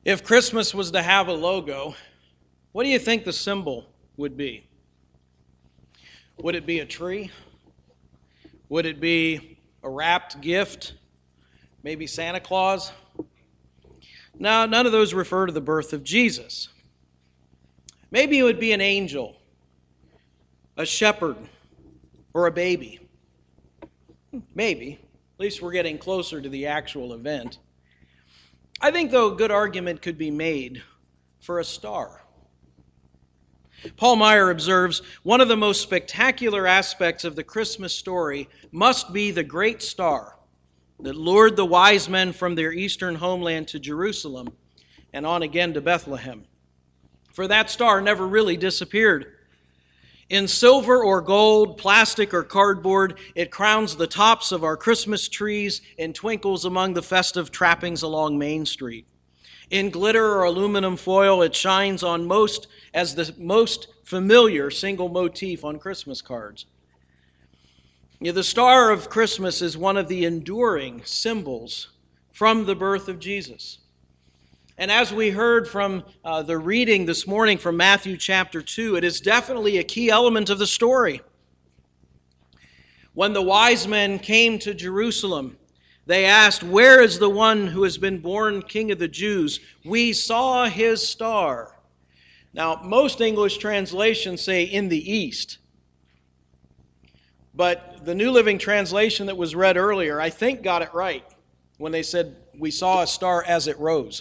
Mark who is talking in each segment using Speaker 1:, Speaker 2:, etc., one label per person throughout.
Speaker 1: If Christmas was to have a logo, what do you think the symbol would be? Would it be a tree? Would it be a wrapped gift? Maybe Santa Claus? No, none of those refer to the birth of Jesus. Maybe it would be an angel, a shepherd, or a baby. Maybe. At least we're getting closer to the actual event. I think, though, a good argument could be made for a star. Paul Meyer observes, one of the most spectacular aspects of the Christmas story must be the great star that lured the wise men from their eastern homeland to Jerusalem and on again to Bethlehem. For that star never really disappeared. In silver or gold, plastic or cardboard, it crowns the tops of our Christmas trees and twinkles among the festive trappings along Main Street. In glitter or aluminum foil, it shines on as the most familiar single motif on Christmas cards. The star of Christmas is one of the enduring symbols from the birth of Jesus. And as we heard from the reading this morning from Matthew chapter 2, it is definitely a key element of the story. When the wise men came to Jerusalem, they asked, "Where is the one who has been born King of the Jews? We saw his star." Now, most English translations say in the east. But the New Living Translation that was read earlier, I think got it right when they said, "We saw a star as it rose."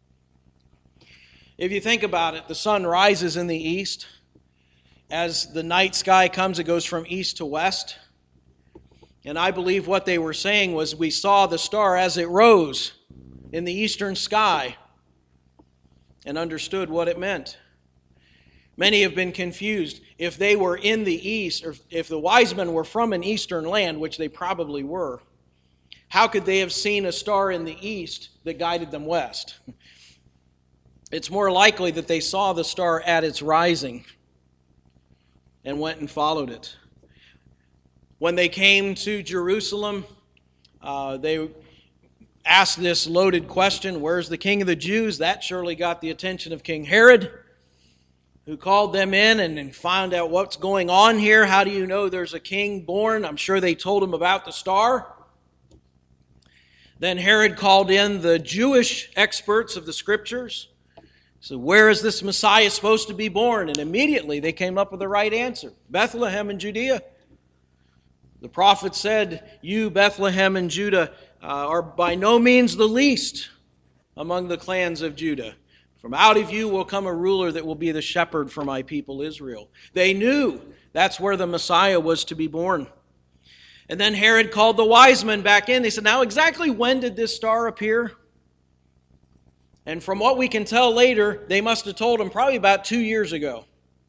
Speaker 1: If you think about it, the sun rises in the east. As the night sky comes, it goes from east to west. And I believe what they were saying was, we saw the star as it rose in the eastern sky and understood what it meant. Many have been confused. If they were in the east, or if the wise men were from an eastern land, which they probably were, how could they have seen a star in the east that guided them west? It's more likely that they saw the star at its rising and went and followed it. When they came to Jerusalem, they asked this loaded question, "Where's the King of the Jews?" That surely got the attention of King Herod, who called them in and found out what's going on here. How do you know there's a king born? I'm sure they told him about the star. Then Herod called in the Jewish experts of the Scriptures. So where is this Messiah supposed to be born? And immediately they came up with the right answer. Bethlehem in Judea. The prophet said, "You, Bethlehem in Judah, are by no means the least among the clans of Judah. From out of you will come a ruler that will be the shepherd for my people Israel." They knew that's where the Messiah was to be born. And then Herod called the wise men back in. They said, "Now exactly when did this star appear?" And from what we can tell later, they must have told him probably about 2 years ago.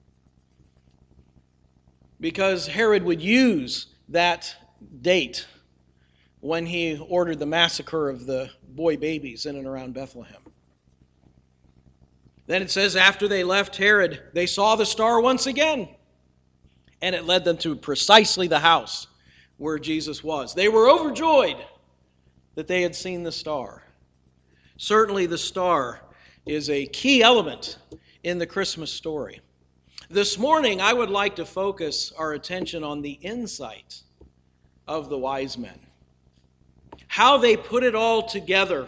Speaker 1: Because Herod would use that date when he ordered the massacre of the boy babies in and around Bethlehem. Then it says, after they left Herod, they saw the star once again. And it led them to precisely the house where Jesus was. They were overjoyed that they had seen the star. Certainly the star is a key element in the Christmas story. This morning, I would like to focus our attention on the insight of the wise men. How they put it all together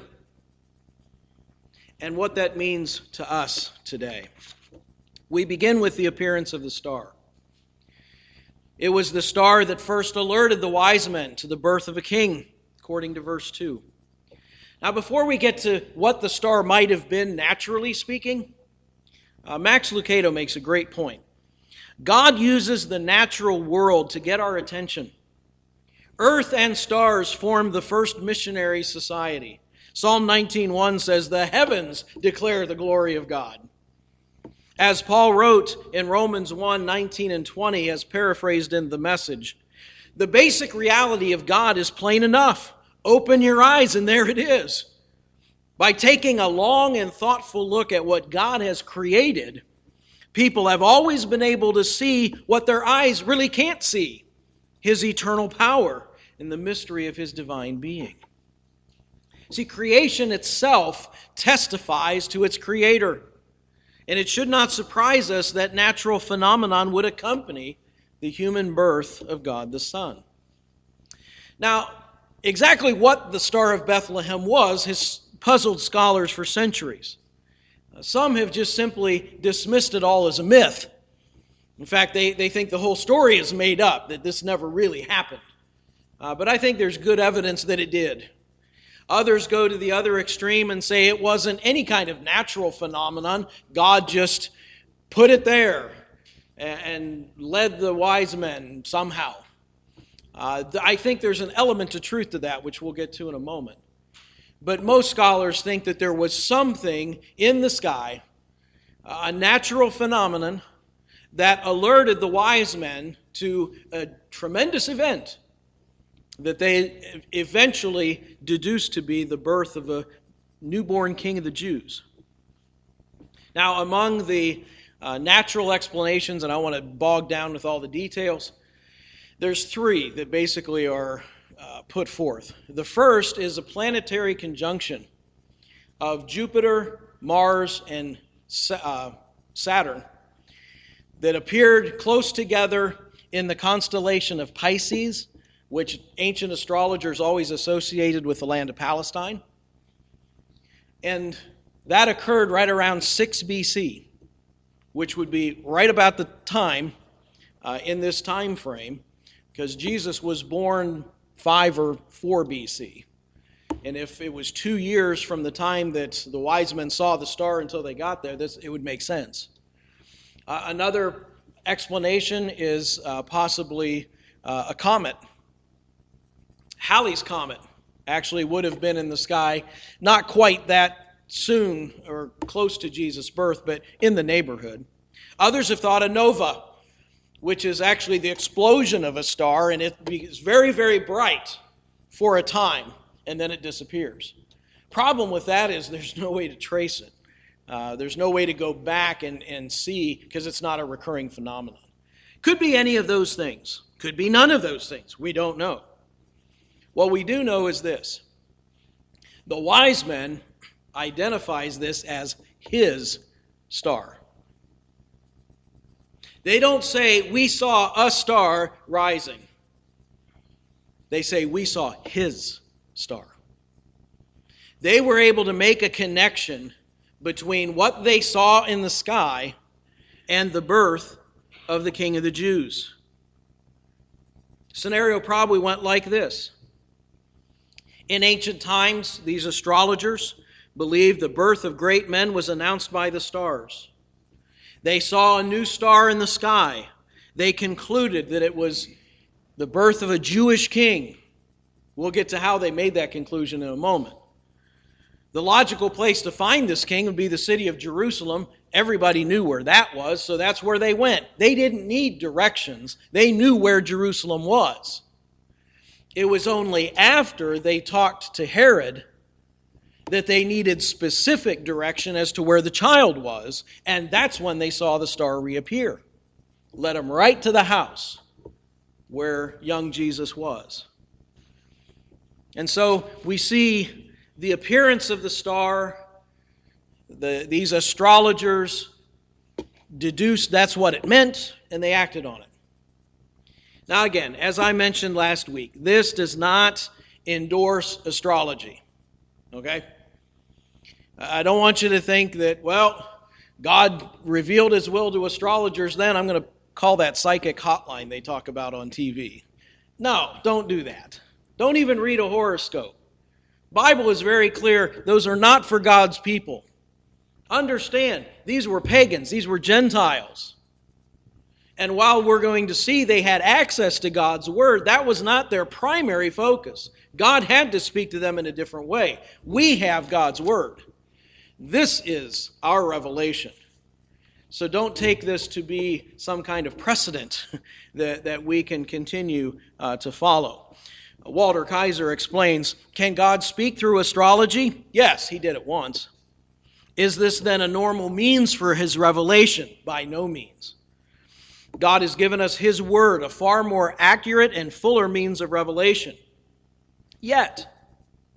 Speaker 1: and what that means to us today. We begin with the appearance of the star. It was the star that first alerted the wise men to the birth of a king, according to verse 2. Now, before we get to what the star might have been, naturally speaking, Max Lucado makes a great point. God uses the natural world to get our attention. Earth and stars formed the first missionary society. Psalm 19:1 says, "The heavens declare the glory of God." As Paul wrote in Romans 1:19 and 20, as paraphrased in the Message, the basic reality of God is plain enough. Open your eyes and there it is. By taking a long and thoughtful look at what God has created, people have always been able to see what their eyes really can't see: His eternal power and the mystery of His divine being. See, creation itself testifies to its creator. And it should not surprise us that natural phenomenon would accompany the human birth of God the Son. Now, exactly what the Star of Bethlehem was has puzzled scholars for centuries. Some have just simply dismissed it all as a myth. In fact, they think the whole story is made up, that this never really happened. But I think there's good evidence that it did. Others go to the other extreme and say it wasn't any kind of natural phenomenon. God just put it there and led the wise men somehow. I think there's an element of truth to that, which we'll get to in a moment. But most scholars think that there was something in the sky, a natural phenomenon, that alerted the wise men to a tremendous event that they eventually deduced to be the birth of a newborn king of the Jews. Now, among the natural explanations, and I want to bog down with all the details, there's three that basically are put forth. The first is a planetary conjunction of Jupiter, Mars, and Saturn that appeared close together in the constellation of Pisces, which ancient astrologers always associated with the land of Palestine. And that occurred right around 6 BC, which would be right about the time in this time frame, because Jesus was born 5 or 4 BC. And if it was 2 years from the time that the wise men saw the star until they got there, it would make sense. Another explanation is possibly a comet. Halley's Comet actually would have been in the sky not quite that soon or close to Jesus' birth, but in the neighborhood. Others have thought a nova, which is actually the explosion of a star, and it is very, very bright for a time, and then it disappears. Problem with that is there's no way to trace it. There's no way to go back and see, because it's not a recurring phenomenon. Could be any of those things. Could be none of those things. We don't know. What we do know is this. The wise men identifies this as his star. They don't say, we saw a star rising. They say, we saw his star. They were able to make a connection between what they saw in the sky and the birth of the King of the Jews. Scenario probably went like this. In ancient times, these astrologers believed the birth of great men was announced by the stars. They saw a new star in the sky. They concluded that it was the birth of a Jewish king. We'll get to how they made that conclusion in a moment. The logical place to find this king would be the city of Jerusalem. Everybody knew where that was, so that's where they went. They didn't need directions. They knew where Jerusalem was. It was only after they talked to Herod that they needed specific direction as to where the child was, and that's when they saw the star reappear. Led them right to the house where young Jesus was. And so we see the appearance of the star. These astrologers deduced that's what it meant, and they acted on it. Now again, as I mentioned last week, this does not endorse astrology. Okay? I don't want you to think that, well, God revealed his will to astrologers then. I'm going to call that psychic hotline they talk about on TV. No, don't do that. Don't even read a horoscope. Bible is very clear. Those are not for God's people. Understand, these were pagans. These were Gentiles. And while we're going to see they had access to God's word, that was not their primary focus. God had to speak to them in a different way. We have God's word. This is our revelation. So don't take this to be some kind of precedent that we can continue to follow. Walter Kaiser explains, can God speak through astrology? Yes, he did it once. Is this then a normal means for his revelation? By no means. God has given us his word, a far more accurate and fuller means of revelation. Yet,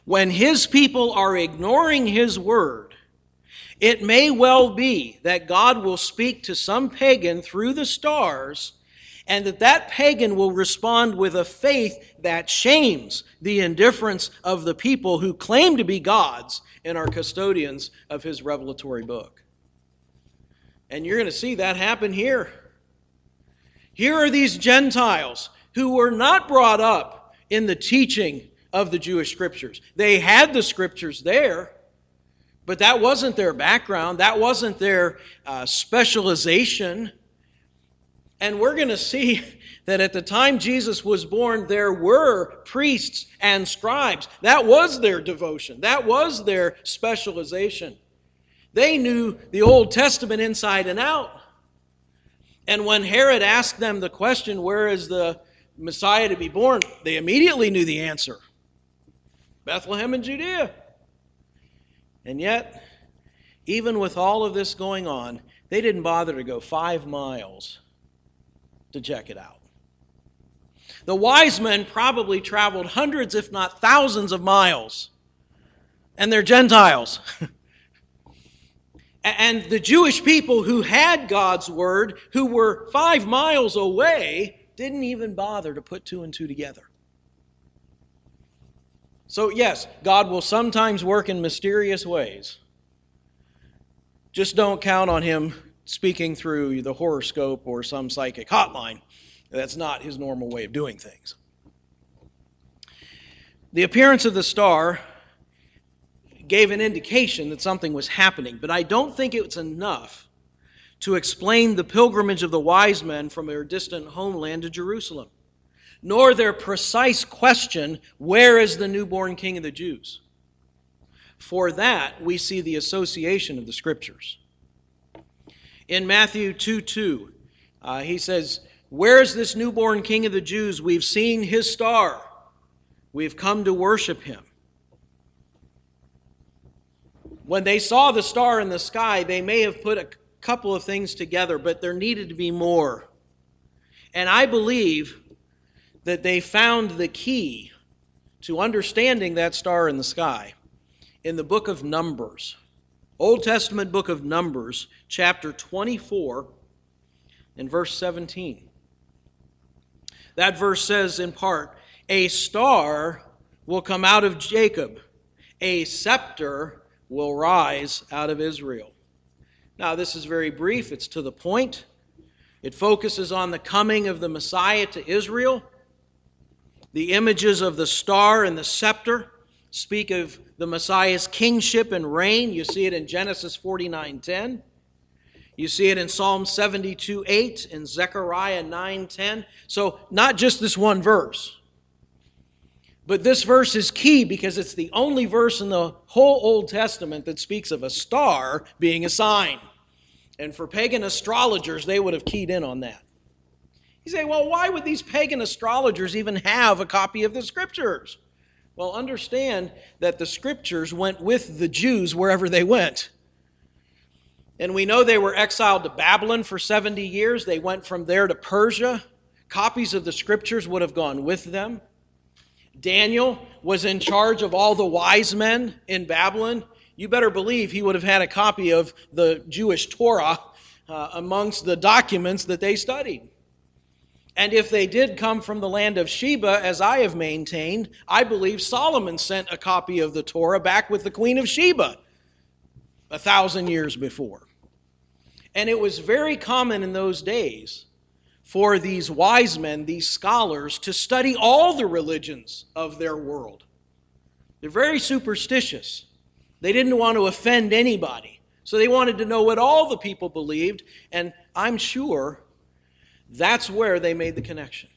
Speaker 1: when his people are ignoring his word, it may well be that God will speak to some pagan through the stars, and that pagan will respond with a faith that shames the indifference of the people who claim to be gods and are custodians of his revelatory book. And you're going to see that happen here. Here are these Gentiles who were not brought up in the teaching of the Jewish Scriptures. They had the Scriptures there, but that wasn't their background. That wasn't their specialization. And we're going to see that at the time Jesus was born, there were priests and scribes. That was their devotion. That was their specialization. They knew the Old Testament inside and out. And when Herod asked them the question, where is the Messiah to be born? They immediately knew the answer. Bethlehem in Judea. And yet, even with all of this going on, they didn't bother to go 5 miles to check it out. The wise men probably traveled hundreds, if not thousands of miles. And they're Gentiles. And the Jewish people who had God's word, who were 5 miles away, didn't even bother to put 2 and 2 together. So yes, God will sometimes work in mysterious ways. Just don't count on him speaking through the horoscope or some psychic hotline. That's not his normal way of doing things. The appearance of the star gave an indication that something was happening, but I don't think it was enough to explain the pilgrimage of the wise men from their distant homeland to Jerusalem, nor their precise question, where is the newborn King of the Jews? For that, we see the association of the Scriptures. In Matthew 2:2, he says, where is this newborn King of the Jews? We've seen his star. We've come to worship him. When they saw the star in the sky, they may have put a couple of things together, but there needed to be more. And I believe that they found the key to understanding that star in the sky in the book of Numbers. Old Testament book of Numbers, chapter 24 and verse 17. That verse says in part, a star will come out of Jacob, a scepter will rise out of Israel. Now, this is very brief. It's to the point. It focuses on the coming of the Messiah to Israel. The images of the star and the scepter speak of the Messiah's kingship and reign. You see it in Genesis 49:10. You see it in Psalm 72:8 and Zechariah 9:10. So, not just this one verse. But this verse is key because it's the only verse in the whole Old Testament that speaks of a star being a sign. And for pagan astrologers, they would have keyed in on that. You say, well, why would these pagan astrologers even have a copy of the Scriptures? Well, understand that the Scriptures went with the Jews wherever they went. And we know they were exiled to Babylon for 70 years. They went from there to Persia. Copies of the Scriptures would have gone with them. Daniel was in charge of all the wise men in Babylon. You better believe he would have had a copy of the Jewish Torah amongst the documents that they studied. And if they did come from the land of Sheba, as I have maintained, I believe Solomon sent a copy of the Torah back with the Queen of Sheba 1,000 years before. And it was very common in those days for these wise men, these scholars, to study all the religions of their world. They're very superstitious. They didn't want to offend anybody. So they wanted to know what all the people believed, and I'm sure that's where they made the connection.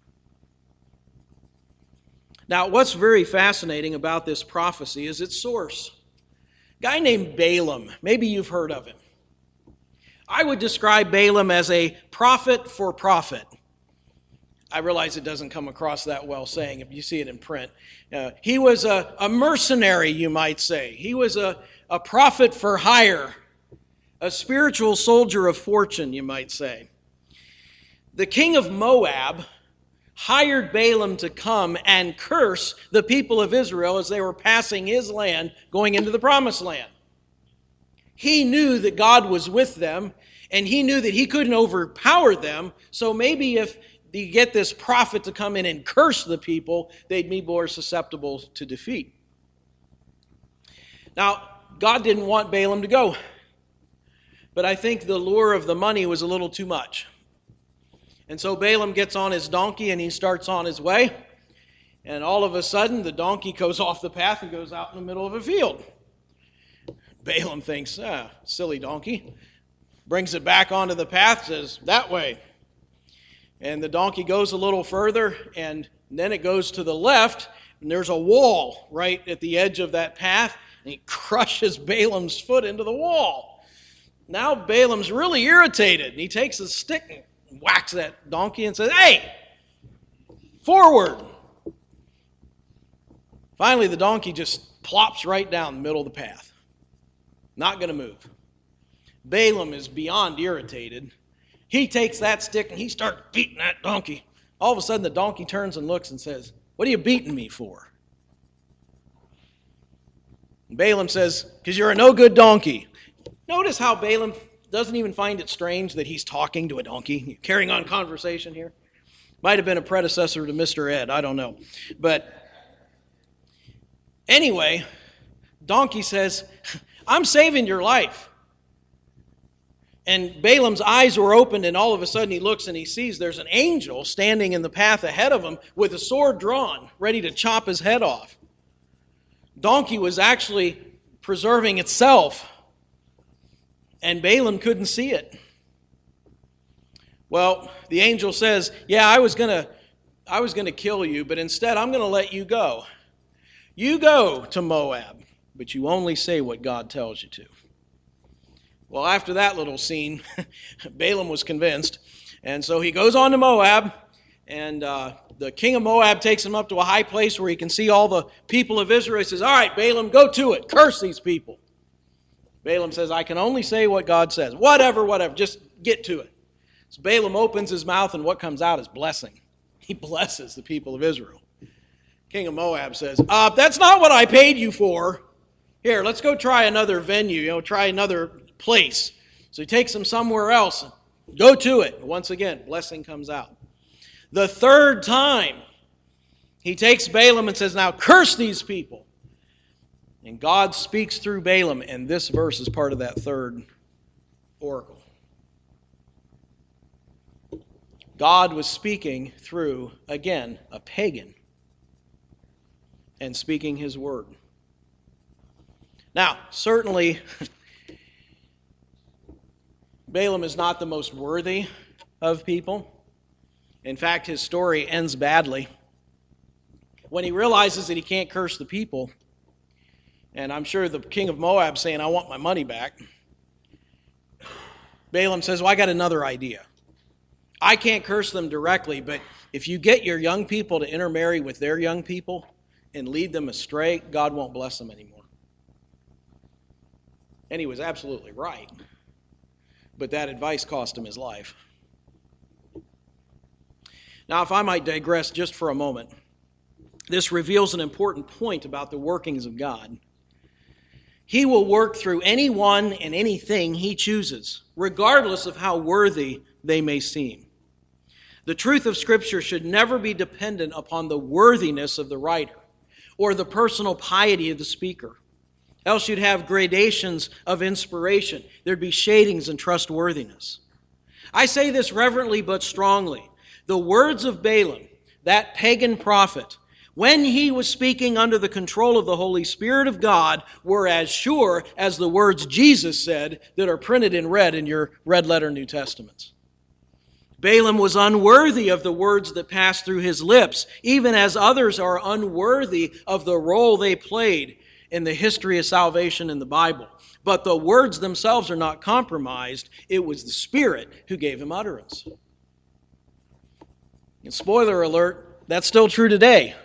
Speaker 1: Now, what's very fascinating about this prophecy is its source. A guy named Balaam, maybe you've heard of him. I would describe Balaam as a prophet for profit. I realize it doesn't come across that well saying if you see it in print. He was a mercenary, you might say. He was a prophet for hire, a spiritual soldier of fortune, you might say. The king of Moab hired Balaam to come and curse the people of Israel as they were passing his land, going into the promised land. He knew that God was with them, and he knew that he couldn't overpower them, so maybe if you get this prophet to come in and curse the people, they'd be more susceptible to defeat. Now, God didn't want Balaam to go, but I think the lure of the money was a little too much. And so Balaam gets on his donkey and he starts on his way, and all of a sudden the donkey goes off the path and goes out in the middle of a field. Balaam thinks, silly donkey, brings it back onto the path, says, that way. And the donkey goes a little further, and then it goes to the left, and there's a wall right at the edge of that path, and he crushes Balaam's foot into the wall. Now Balaam's really irritated, and he takes a stick and whacks that donkey and says, hey, forward. Finally, the donkey just plops right down the middle of the path. Not going to move. Balaam is beyond irritated. He takes that stick and he starts beating that donkey. All of a sudden, the donkey turns and looks and says, what are you beating me for? And Balaam says, because you're a no-good donkey. Notice how Balaam doesn't even find it strange that he's talking to a donkey, carrying on conversation here. Might have been a predecessor to Mr. Ed, I don't know. But anyway, donkey says, I'm saving your life. And Balaam's eyes were opened, and all of a sudden he looks and he sees there's an angel standing in the path ahead of him with a sword drawn, ready to chop his head off. Donkey was actually preserving itself, and Balaam couldn't see it. Well, the angel says, yeah, I was going to kill you, but instead I'm going to let you go. You go to Moab, but you only say what God tells you to. Well, after that little scene, Balaam was convinced, and so he goes on to Moab, and the king of Moab takes him up to a high place where he can see all the people of Israel. He says, all right, Balaam, go to it. Curse these people. Balaam says, I can only say what God says. Whatever, just get to it. So Balaam opens his mouth, and what comes out is blessing. He blesses the people of Israel. King of Moab says, that's not what I paid you for. Here, let's go try another venue, try another place. So he takes him somewhere else. Go to it. Once again, blessing comes out. The third time, he takes Balaam and says, now curse these people. And God speaks through Balaam, and this verse is part of that third oracle. God was speaking through, again, a pagan, and speaking his word. Now, certainly, Balaam is not the most worthy of people. In fact, his story ends badly. When he realizes that he can't curse the people, and I'm sure the king of Moab saying, I want my money back, Balaam says, well, I got another idea. I can't curse them directly, but if you get your young people to intermarry with their young people and lead them astray, God won't bless them anymore. And he was absolutely right. But that advice cost him his life. Now, if I might digress just for a moment, this reveals an important point about the workings of God. He will work through anyone and anything he chooses, regardless of how worthy they may seem. The truth of Scripture should never be dependent upon the worthiness of the writer or the personal piety of the speaker. Else you'd have gradations of inspiration. There'd be shadings in trustworthiness. I say this reverently but strongly. The words of Balaam, that pagan prophet, when he was speaking under the control of the Holy Spirit of God, were as sure as the words Jesus said that are printed in red in your red letter New Testaments. Balaam was unworthy of the words that passed through his lips, even as others are unworthy of the role they played in the history of salvation in the Bible. But the words themselves are not compromised. It was the Spirit who gave him utterance. And spoiler alert, that's still true today.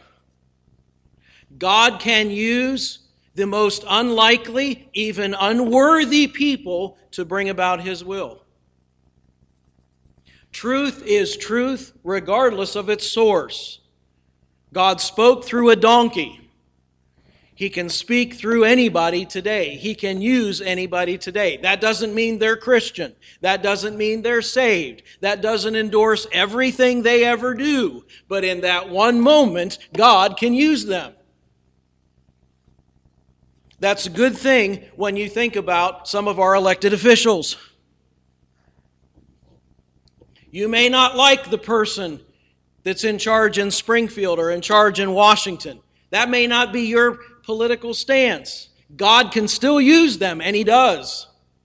Speaker 1: God can use the most unlikely, even unworthy people to bring about His will. Truth is truth regardless of its source. God spoke through a donkey. He can speak through anybody today. He can use anybody today. That doesn't mean they're Christian. That doesn't mean they're saved. That doesn't endorse everything they ever do. But in that one moment, God can use them. That's a good thing when you think about some of our elected officials. You may not like the person that's in charge in Springfield or in charge in Washington. That may not be your political stance. God can still use them, and He does.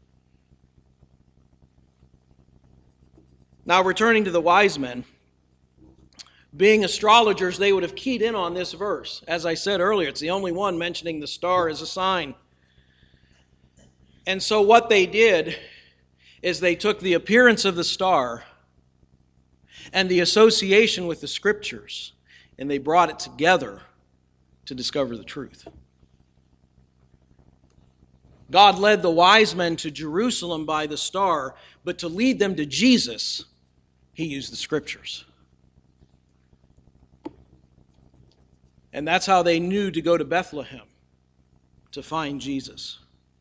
Speaker 1: Now, returning to the wise men, being astrologers, they would have keyed in on this verse. As I said earlier, it's the only one mentioning the star as a sign. And so what they did is they took the appearance of the star and the association with the Scriptures, and they brought it together to discover the truth. God led the wise men to Jerusalem by the star, but to lead them to Jesus, He used the Scriptures. And that's how they knew to go to Bethlehem, to find Jesus.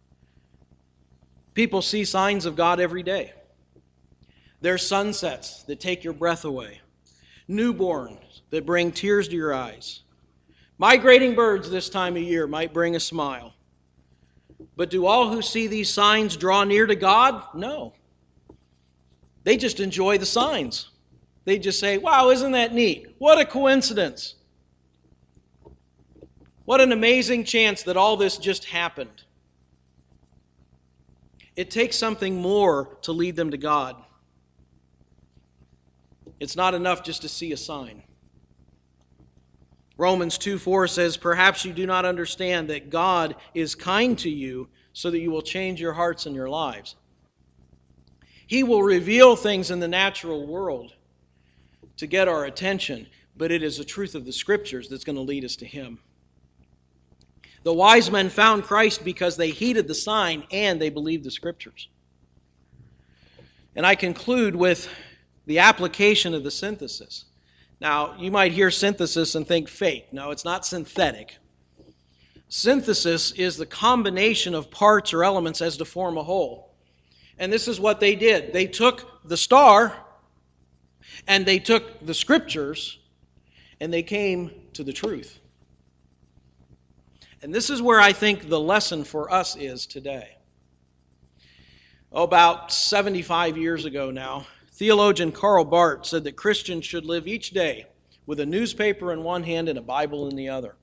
Speaker 1: People see signs of God every day. There's sunsets that take your breath away. Newborns that bring tears to your eyes. Migrating birds this time of year might bring a smile. But do all who see these signs draw near to God? No. They just enjoy the signs. They just say, wow, isn't that neat? What a coincidence. What an amazing chance that all this just happened. It takes something more to lead them to God. It's not enough just to see a sign. Romans 2:4 says, perhaps you do not understand that God is kind to you so that you will change your hearts and your lives. He will reveal things in the natural world to get our attention, but it is the truth of the Scriptures that's going to lead us to Him. The wise men found Christ because they heeded the sign and they believed the Scriptures. And I conclude with the application of the synthesis. Now, you might hear synthesis and think fake. No, it's not synthetic. Synthesis is the combination of parts or elements as to form a whole. And this is what they did. They took the star and they took the Scriptures and they came to the truth. And this is where I think the lesson for us is today. About 75 years ago now, theologian Karl Barth said that Christians should live each day with a newspaper in one hand and a Bible in the other.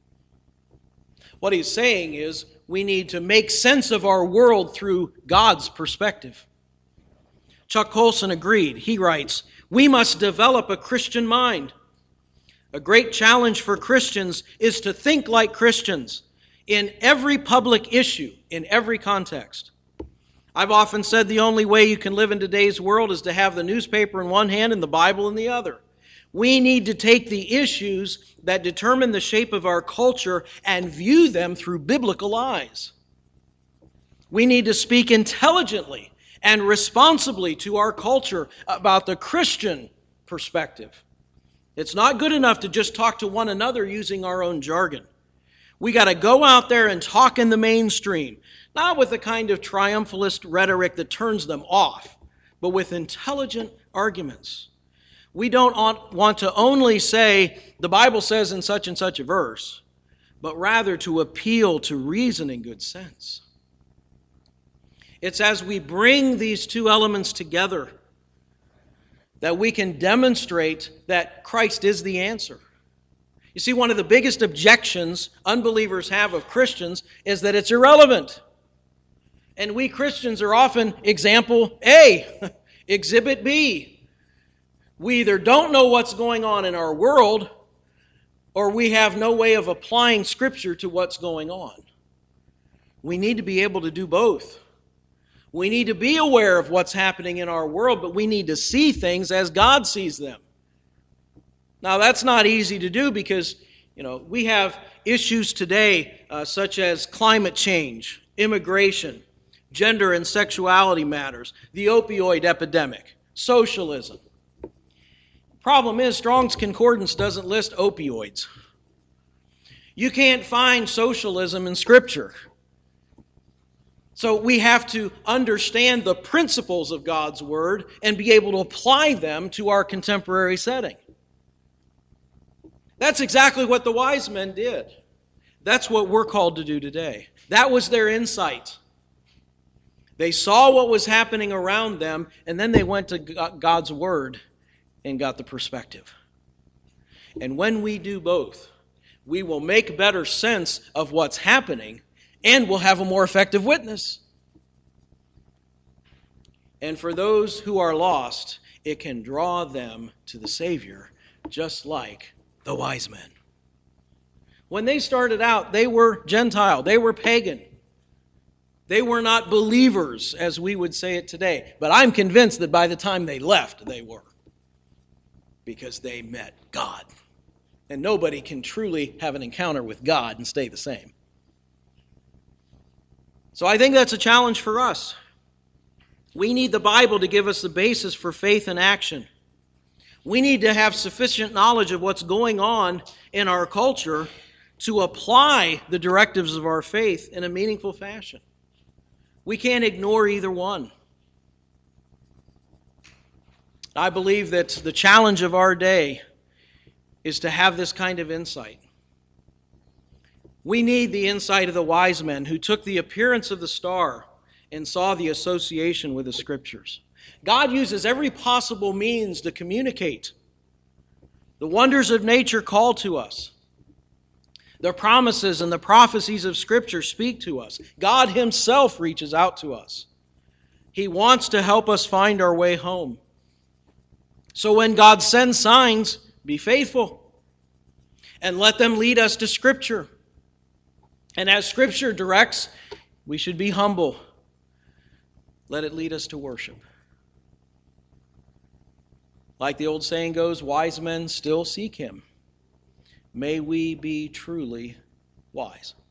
Speaker 1: What he's saying is we need to make sense of our world through God's perspective. Chuck Colson agreed. He writes, we must develop a Christian mind. A great challenge for Christians is to think like Christians in every public issue, in every context. I've often said the only way you can live in today's world is to have the newspaper in one hand and the Bible in the other. We need to take the issues that determine the shape of our culture and view them through biblical eyes. We need to speak intelligently and responsibly to our culture about the Christian perspective. It's not good enough to just talk to one another using our own jargon. We got to go out there and talk in the mainstream, not with the kind of triumphalist rhetoric that turns them off, but with intelligent arguments. We don't want to only say, the Bible says in such and such a verse, but rather to appeal to reason and good sense. It's as we bring these two elements together that we can demonstrate that Christ is the answer. You see, one of the biggest objections unbelievers have of Christians is that it's irrelevant. And we Christians are often example A, exhibit B. We either don't know what's going on in our world, or we have no way of applying Scripture to what's going on. We need to be able to do both. We need to be aware of what's happening in our world, but we need to see things as God sees them. Now, that's not easy to do because, we have issues today such as climate change, immigration, gender and sexuality matters, the opioid epidemic, socialism. Problem is, Strong's Concordance doesn't list opioids. You can't find socialism in Scripture. So we have to understand the principles of God's Word and be able to apply them to our contemporary setting. That's exactly what the wise men did. That's what we're called to do today. That was their insight. They saw what was happening around them, and then they went to God's Word and got the perspective. And when we do both, we will make better sense of what's happening, and we'll have a more effective witness. And for those who are lost, it can draw them to the Savior, just like the wise men. When they started out, they were Gentile, they were pagan. They were not believers, as we would say it today. But I'm convinced that by the time they left, they were. Because they met God. And nobody can truly have an encounter with God and stay the same. So I think that's a challenge for us. We need the Bible to give us the basis for faith and action. We need to have sufficient knowledge of what's going on in our culture to apply the directives of our faith in a meaningful fashion. We can't ignore either one. I believe that the challenge of our day is to have this kind of insight. We need the insight of the wise men who took the appearance of the star and saw the association with the Scriptures. God uses every possible means to communicate. The wonders of nature call to us. The promises and the prophecies of Scripture speak to us. God Himself reaches out to us. He wants to help us find our way home. So when God sends signs, be faithful and let them lead us to Scripture. And as Scripture directs, we should be humble. Let it lead us to worship. Like the old saying goes, wise men still seek Him. May we be truly wise.